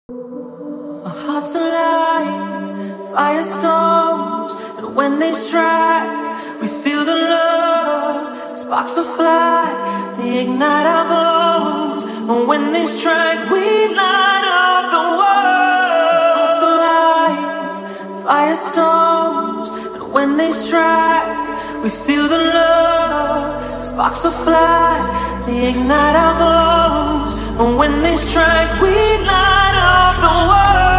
Our hearts alight, firestones, and when they strike, we feel the love. Sparks will fly, they ignite our bones, and when they strike, we light up the world. Hearts alight, firestones, and when they strike, we feel the love. Sparks will fly, they ignite our bones, and when they strike, we light up the world.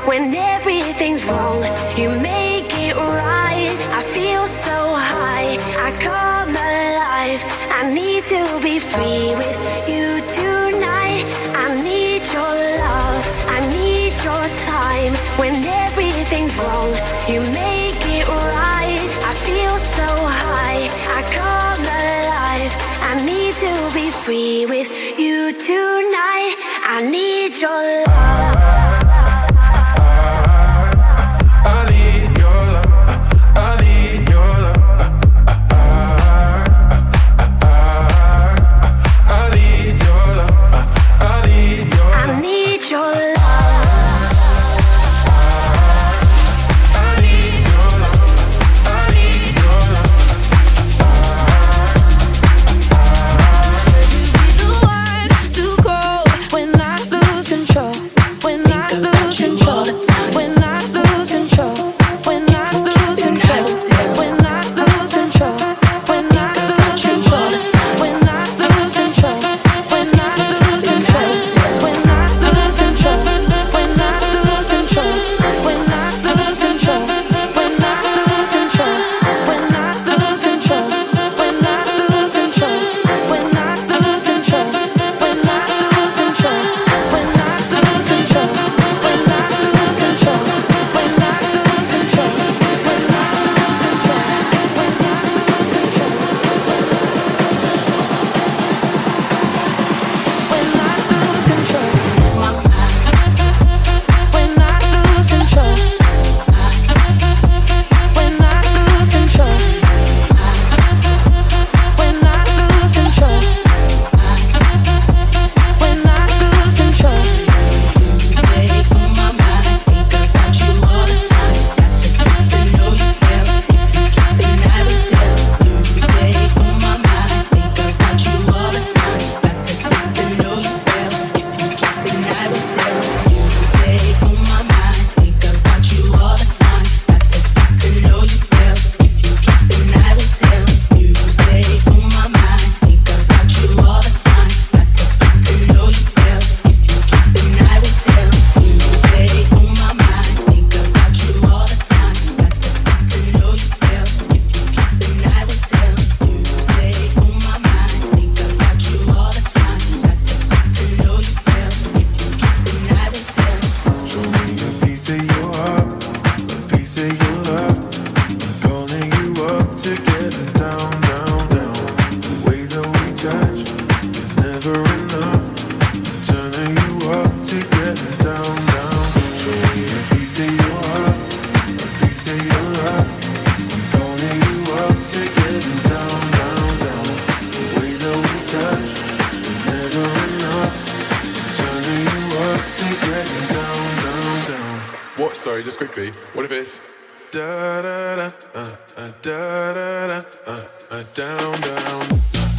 When everything's wrong, you make it right. I feel so high, I come alive. I need to be free with you tonight. I need your love, I need your time. When everything's wrong, you make it right. I feel so high, I come alive. I need to be free with you tonight. I need your love. Sorry, just quickly. What if it's da da da da da da down down.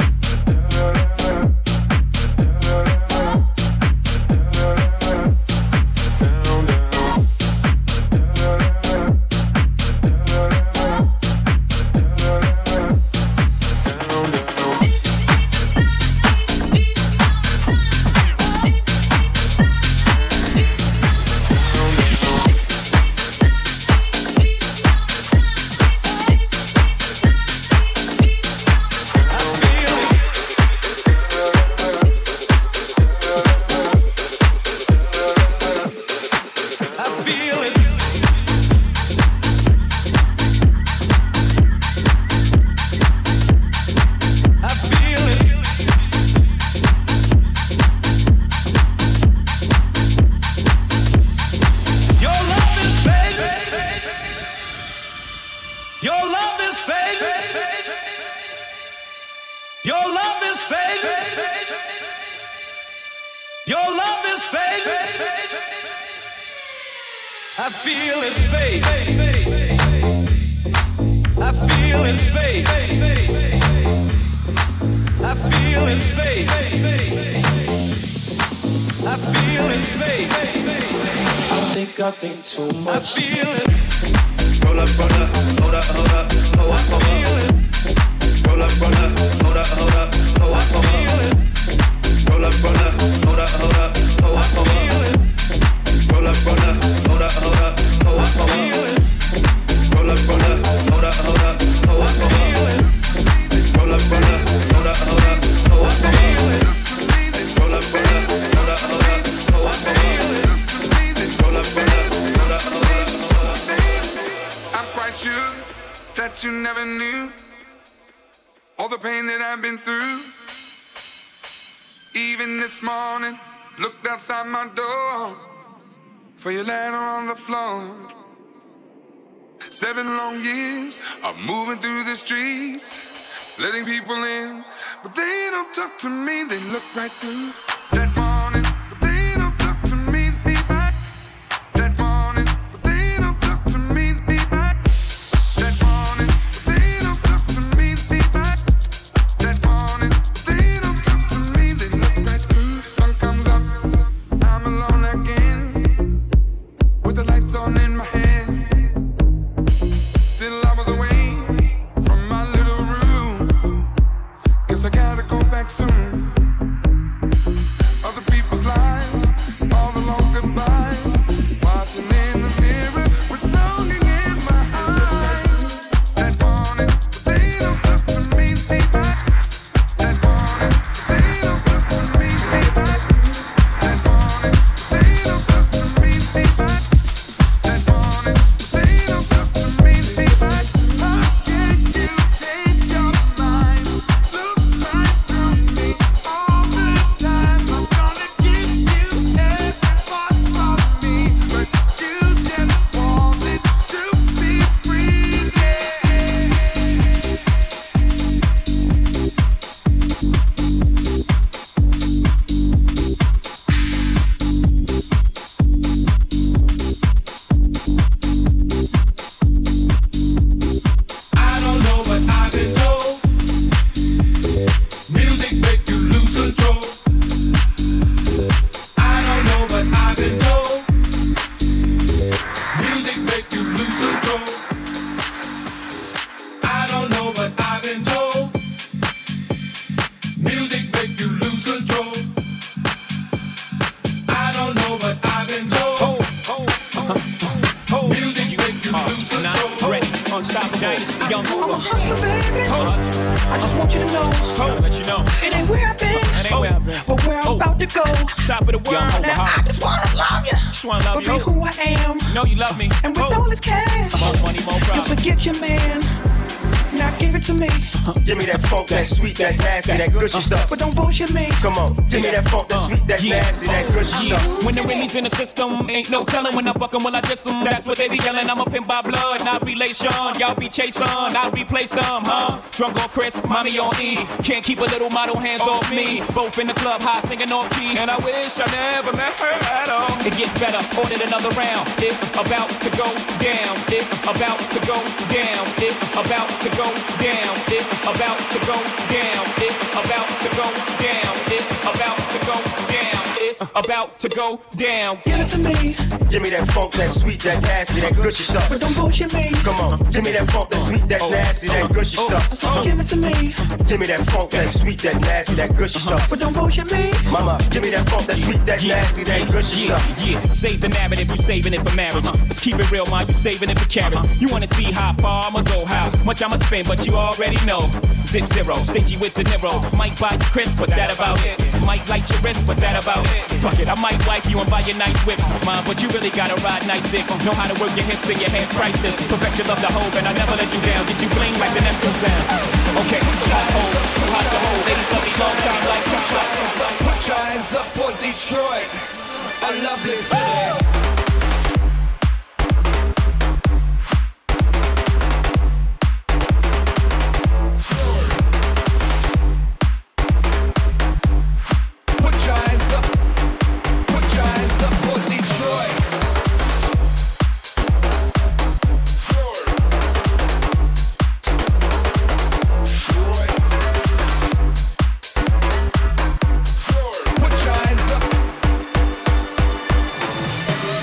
I think too much. I feel it. Roll up, hold up, hold up, hold up, hold up, hold up. Roll up, hold up, hold up, hold up, hold up, hold up. Roll up, hold up, hold up, hold up, hold up, hold up. Roll up, hold up, hold up. that you never knew, all the pain that I've been through. Even this morning, looked outside my door for your letter on the floor. 7 long years of moving through the streets, letting people in, but they don't talk to me. They look right through that morning, but they don't talk to me. Be back that morning, but they don't talk to me. Be back that morning, but they don't talk to me. Be back that morning, but they don't talk to me. They look right through. The sun comes up, I'm alone again, with the lights on in my hand. Still I was away from my little room. Guess I gotta go back soon. Other people's lives, all the long goodbyes, watching in the mirror with longing in my eyes. That morning, but they don't talk to me. Be back. That morning, but they don't talk to me. Be back. That morning, but they don't talk to me. Be back. That morning, but they don't talk to me. Be back. How can you change your mind? Look right through me all the time. I'm gonna give you every part of me, but you just wanted to be free. I don't know what I've been told. Music make you lose control. I don't know what I've been told. Music make you lose control. I don't know what I've been told. Music make you lose control. I don't know what I've been told. Music make you lose control. Ready, unstoppable, dynasty, young I'm a Hoover. hustler, baby. I just want you to know I'll let you know. it ain't where I've been, It ain't where I've been. but where I'm about to go. Top of the world. Now I just wanna love you, Just wanna love but you. be who I am. Know you love me. And with all this cash, More money, more you problems. forget your man. Now give it to me, Give me that funk, that sweet, that nasty, that gushy stuff. but don't bullshit me. Come on, give me that funk, that sweet, that Yeah. nasty, that gushy Yeah. stuff. When the really's in the system, ain't no telling when I fuck 'em, will I diss 'em. That's what they be yelling. I'm up in by blood, not relation. Y'all be chasing, I replace them, huh? Drunk off Chris, mommy on E. Can't keep a little model hands off me. Both in the club, high singing off key. And I wish I never met her at all. It gets better, ordered another round. It's about to go down. It's about to go down. It's about to go down. It's about to go down. It's about to go down. It's about to go down. It's about to go down. Give it to me, Give me that funk, that sweet, that nasty, that gushy stuff. but don't bullshit me. Come on, give me that funk, that sweet, that nasty, that gushy stuff. So give it to me, Give me that funk, that sweet, that nasty, that gushy stuff. but don't bullshit me. Mama, give me that funk, that sweet, that nasty, that gushy Yeah, stuff. yeah. Save the narrative, you saving it for marriage. Let's keep it real, man, you saving it for carrots. You wanna see how far I'ma go, how much I'ma spend, but you already know. Zip zero, stingy with the Nero. Might buy you crisp, but that about it. Might light your wrist, but that about it. Fuck it, I might wipe you and buy you nice whip. Mom, but you really gotta ride nice dick. Know how to work your hips and your hands priceless. Perfect your love to hold, and I never let you down. Get you bling like the Neptune sound. Okay, hot hold, too hot to hold. Ladies love me long time like two shots. Put your hands up for Detroit, a lovely city. Put your hands up for Detroit. Put your hands up.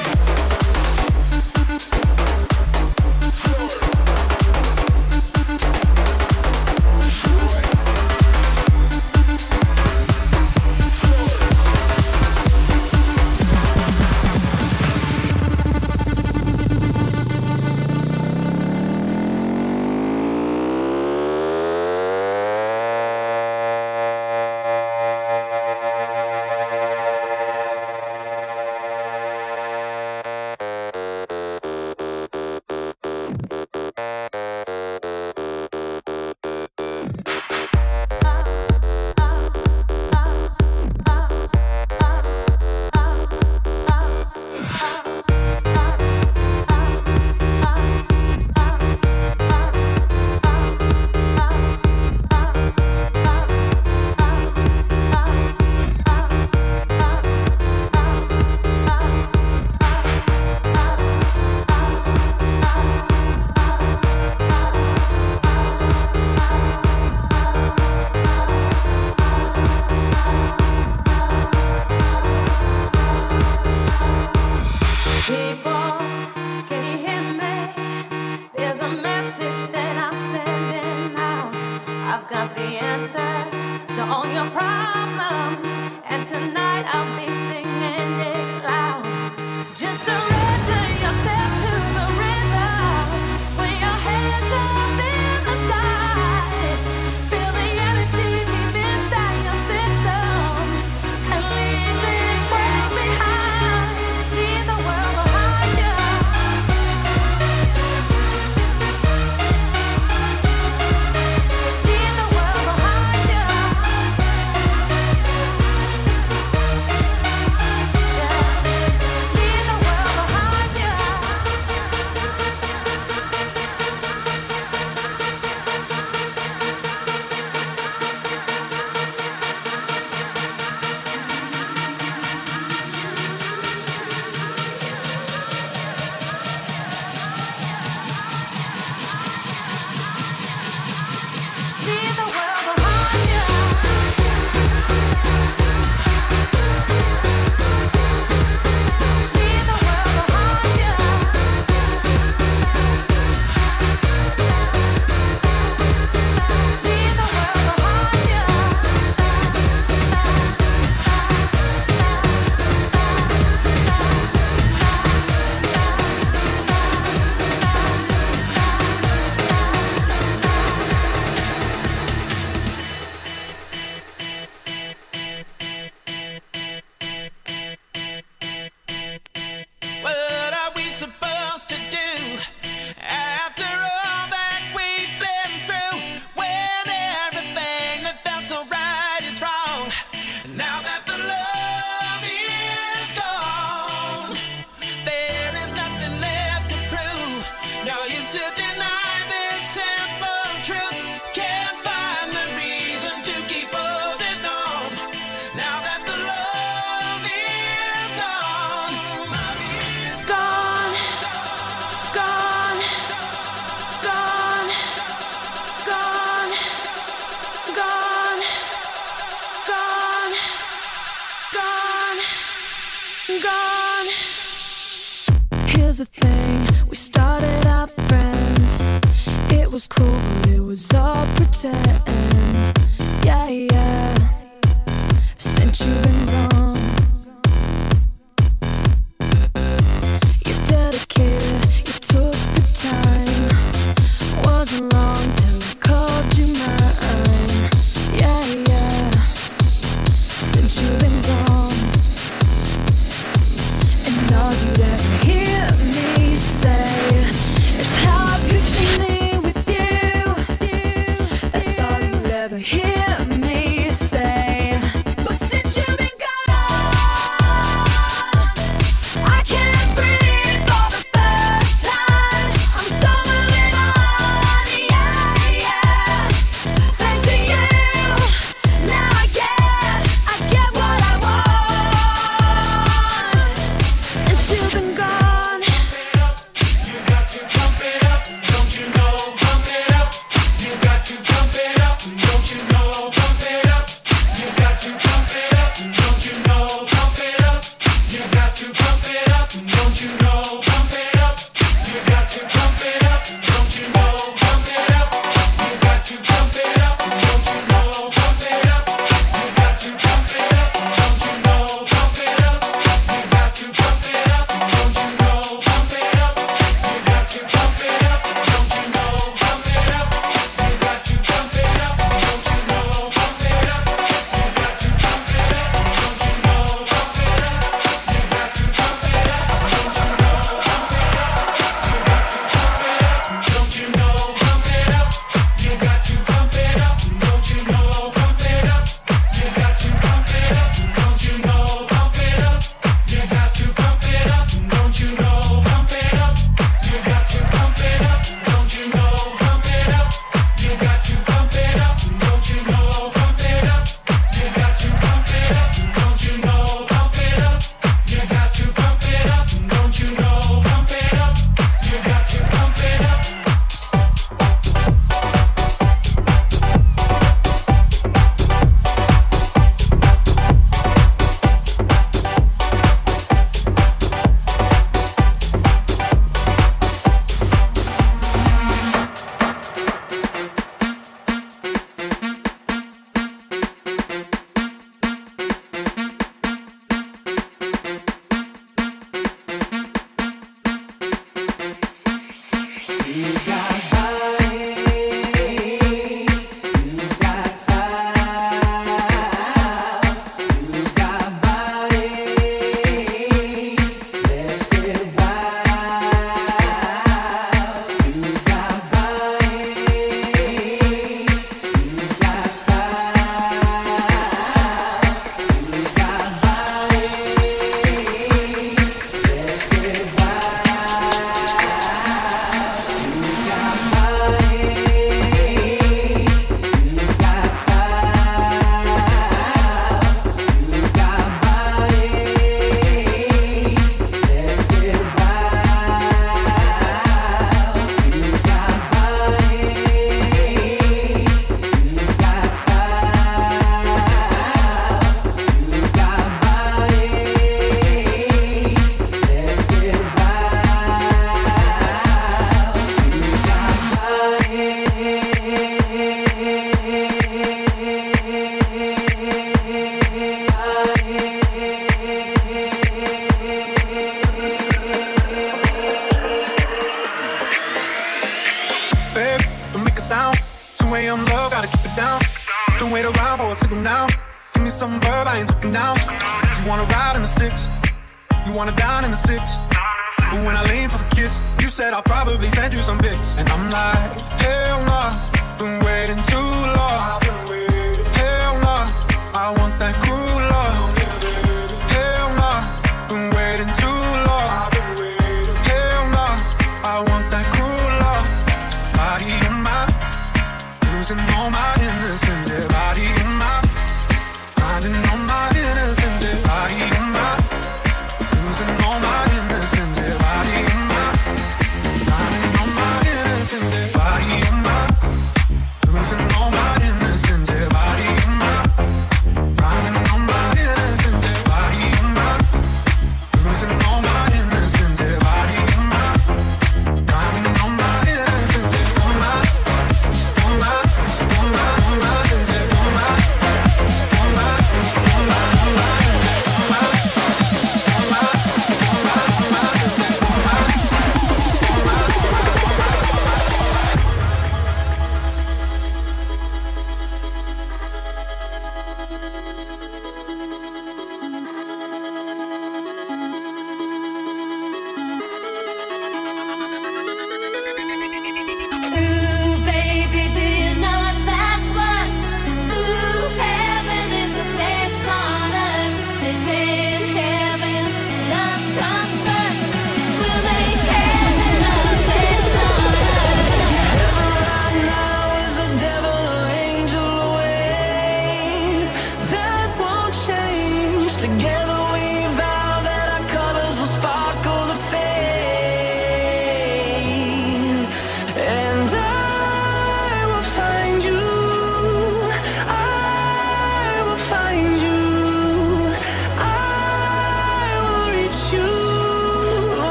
gone. Here's the thing, we started out friends. It was cool, but it was all pretend. Yeah, yeah. Since you've been gone, you dedicated, you took the time. Wasn't long till I called you mine. Yeah, yeah. Since you've been gone, and all you'd ever hear me say is how I picture me with you. That's all you'd ever hear me say. But since you've been gone, I can't breathe for the first time. I'm so moving on, yeah, yeah. Thanks to you, now I get what I want. Since you've been gone, You got to pump it up, don't you know? Pump it up. You got to pump it up, don't you know? Pump it up. You got to pump it up, don't you know? Pump it up. You got to pump it up, don't you know? Pump it up. You got to pump it up, don't you know? Pump it up. You got to pump it up, don't you know? Pump it up. You got to pump it up, don't you know? Pump it up. You got to pump it up, don't you know? Pump it up. You got to pump it up, don't you know? Pump it up. You got to pump it up, don't you know? Pump it up. You got to pump it up, don't you know? Pump it up. You got to pump it up, don't you know? Pump it up. You got to pump it up, don't you know? Pump it up. You got to pump it up, don't you know? Pump it up. You got to pump it up, don't you know? Pump it up. You got to pump it up, don't you know? Pump it up. You got to pump it up, don't you know? Pump it up. You got to pump it up, don't you know? Pump it up. You got to pump it up, don't you know? Pump it up. You got to pump it up, don't you know? Pump it up. You got to pump it up. Babe, don't make a sound. 2 a.m. love, gotta keep it down. Don't wait around for a signal now. Give me some verb, I ain't talking down. You wanna ride in the 6, you wanna dine in the 6. But when I lean for the kiss, you said I'll probably send you some pics. And I'm like, hell nah, been waiting too long. Hell nah, I want that cruel love. Hell nah, been waiting too long. Hell nah, I want that cruel love. Body in my, losing all my innocence. Yeah, body in my, finding all my innocence. Yeah, body in my, losing all my innocence. Yeah, body in my, finding all my innocence. Yeah, body in my, losing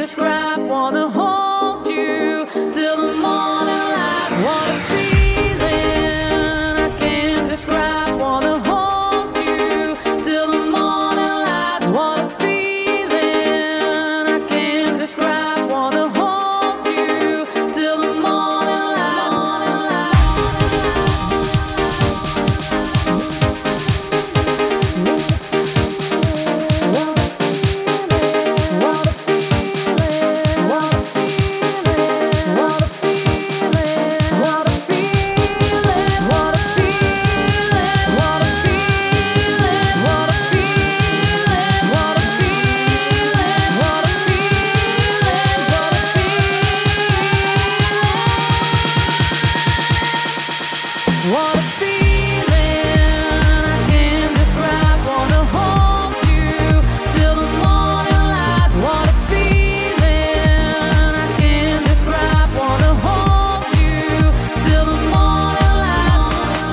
describe, wanna hold you till the morning light. What a feeling I can't describe, wanna hold you till the morning light. What a feeling I can't describe, wanna hold you till the morning light. What a feeling I can't describe, wanna hold you till the morning light. What a feeling I can't describe, wanna hold you till the morning light.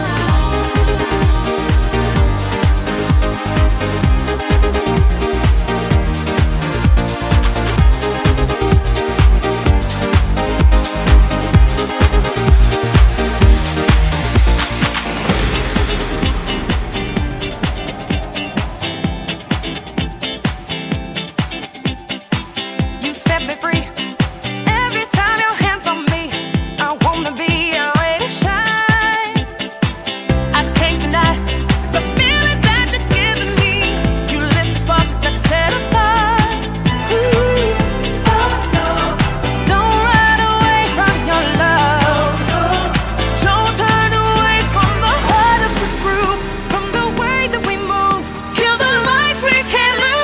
You set me free. Every time your hands on me, I wanna be your way to shine. I can't deny the feeling that you're giving me. You lit the spark that set a fire. Ooh, oh no, don't run away from your love. Don't turn away from the heart of the groove, from the way that we move. Kill the lights, we can't lose.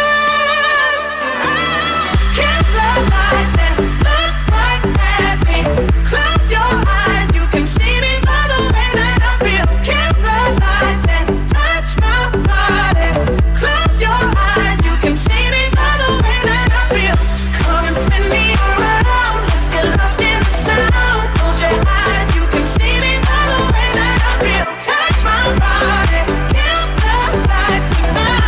Kill the lights and look right at me. Close your eyes, you can see me by the way that I feel. Kill the lights and touch my body. Close your eyes, you can see me by the way that I feel. Come and spin me around, let's get lost in the sound. Close your eyes, you can see me by the way that I feel. Touch my body, kill the lights tonight.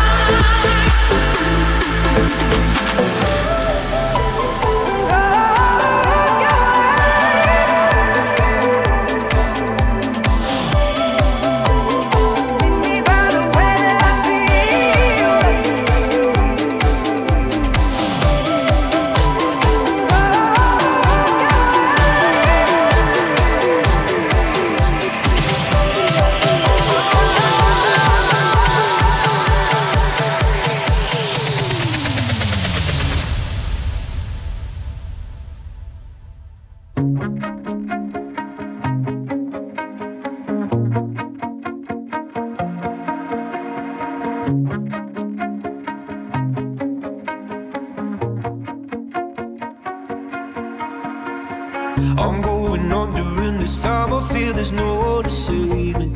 I'm going under, and this time I feel there's no one to save me.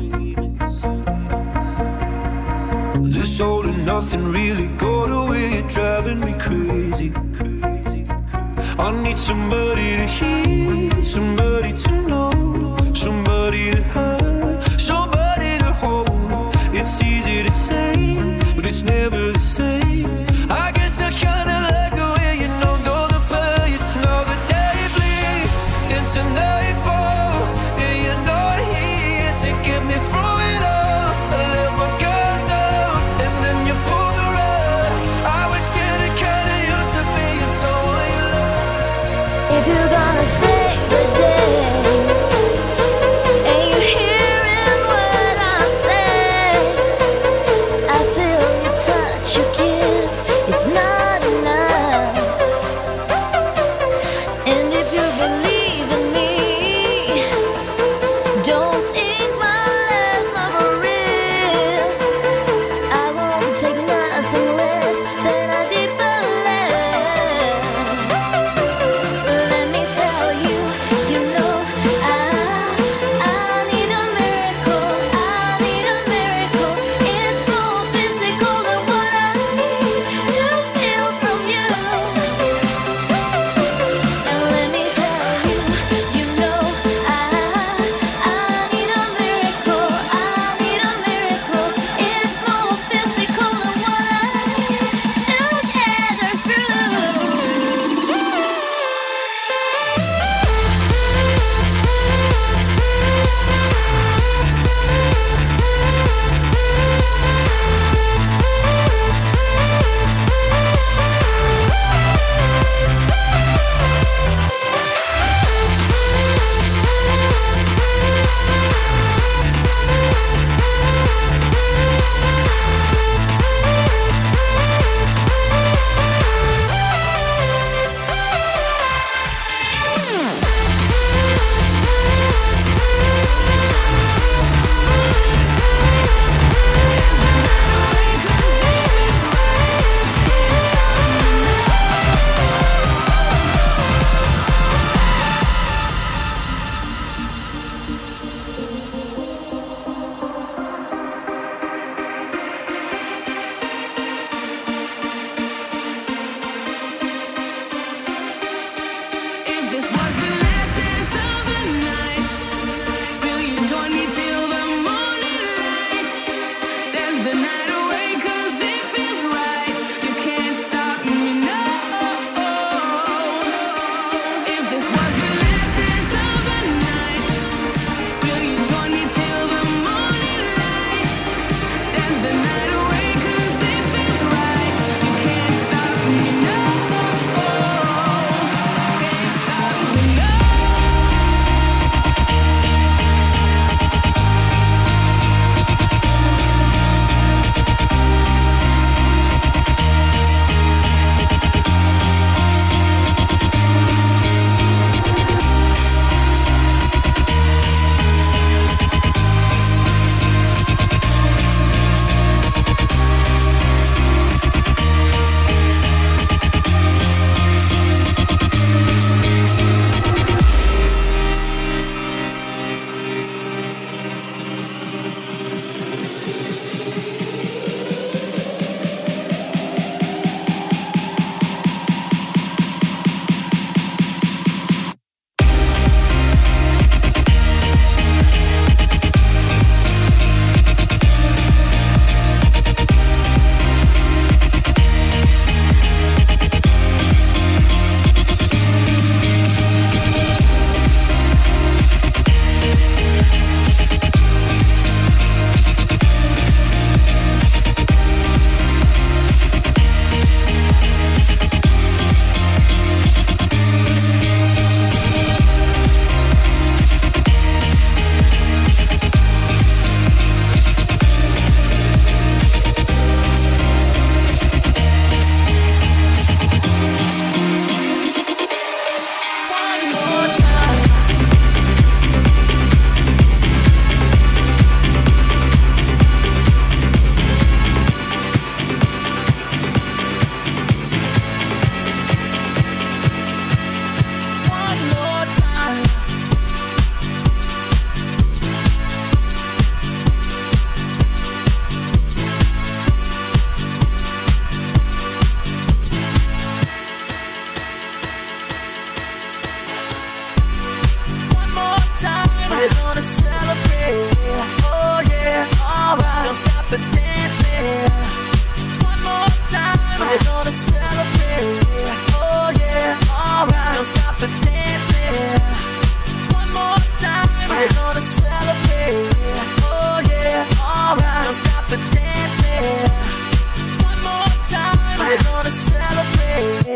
This all and nothing really got away, you're driving me crazy. I need somebody to hear, somebody to know, somebody to have, somebody to hold. It's easy to say, but it's never the same. I guess I kinda like the way you know the pain. Now the day bleeds into nightfall, and you're not here to get me through it all. I let my guard down, and then you pulled the rug. I was getting kinda used to being someone you love. If you're gonna save the day, and you hear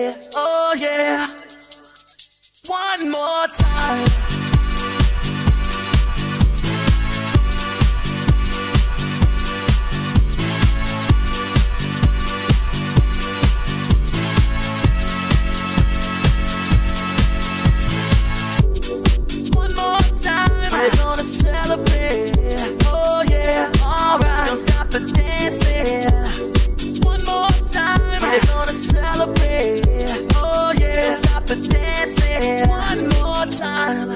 Oh yeah. One more time. One more time. We're gonna celebrate. Oh yeah. Alright. Don't stop the dancing. One more time. We're gonna celebrate. Oh yeah. Don't stop the dancing. One more time.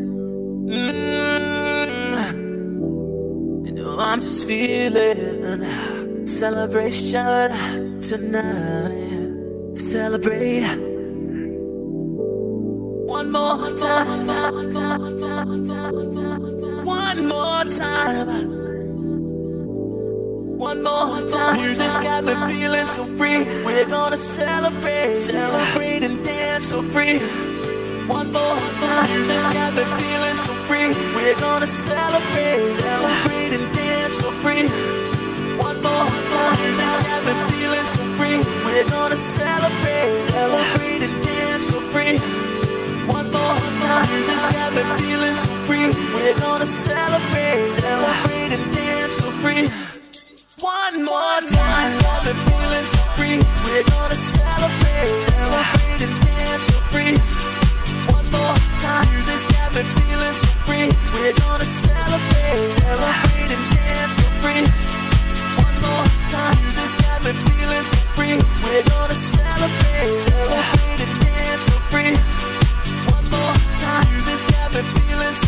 You know I'm just feeling celebration tonight. Celebrate. One more time. One more time. One more time. Music's got me feeling so free. We're gonna celebrate. Celebrate and dance so free. One more time. Music's got me feeling so free. We're gonna celebrate. Celebrate and dance so free. One more time. Music's got me feeling so free. We're gonna celebrate. Celebrate and dance so free. One more time. Music's got me feeling so free. We're gonna celebrate. Celebrate and dance so free. One more time, got me feeling so free. We're gonna celebrate, celebrate and dance so free. One more time, this got me feeling so free. We're gonna celebrate, celebrate and dance so free. One more time, this got me feeling so free. We're gonna celebrate, celebrate and dance so free. One more time, this got me feeling so